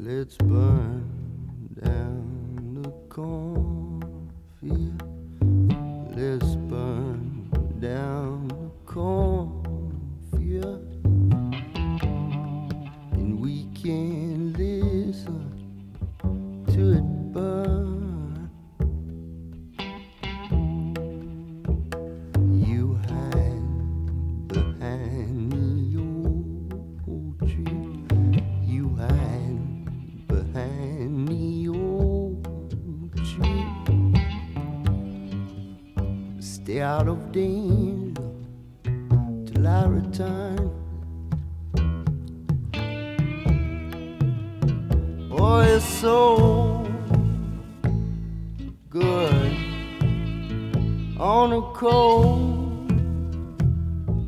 Let's burn down the cornfield. Let's burn down the cornfield. And we can listen to it burn. You hide behind the old tree. You hide behind the old tree. Stay out of danger till I return. Oh, it's so good on a cold